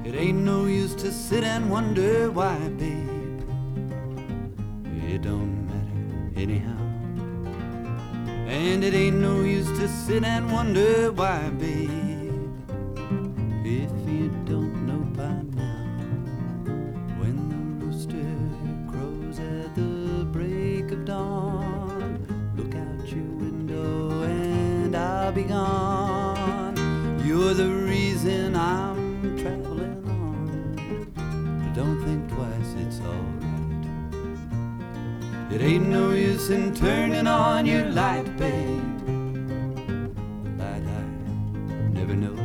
It ain't no use to sit and wonder why, babe. It don't matter anyhow. And it ain't no use to sit and wonder why, babe, if you don't know by now. When the rooster crows at the break of dawn, look out your window and I'll be gone. You're the reason I'm traveling on, but don't think twice, it's alright. It ain't no use in turning on your light, babe, the light I never knowed.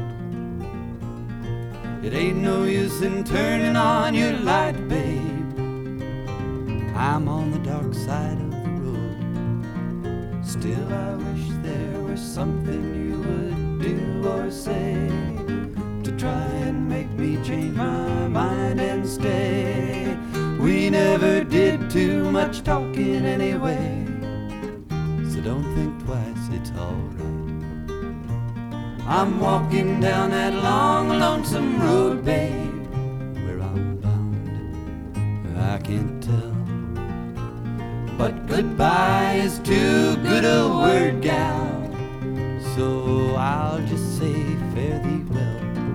It ain't no use in turning on your light, babe, I'm on the dark side of the road. Still I wish there were something you would do or say to try and make me change my mind and stay. We never did too much talking anyway, so don't think twice, it's alright. I'm walking down that long, lonesome road, babe. Where I'm bound, I can't tell, but goodbye is too good a word, gal, so I'll just say fare thee well.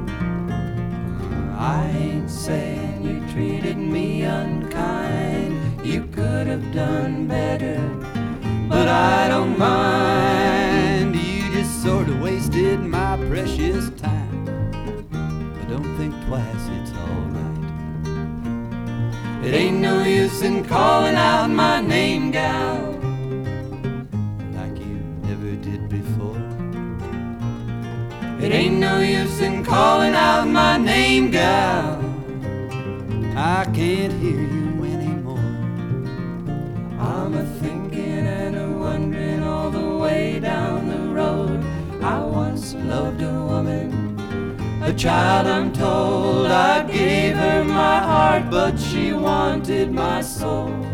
I ain't saying you treated me unkind, you could have done better, but I don't mind. You just sort of wasted my precious time, but don't think twice, it's alright. It ain't no use in calling out my name, gal, like you never did before. It ain't no use in calling out my name, gal, I can't hear you anymore. I'm a-thinking and a-wondering all the way down the road. I once loved a woman, a child I'm told. I gave her my heart, but she wanted my soul.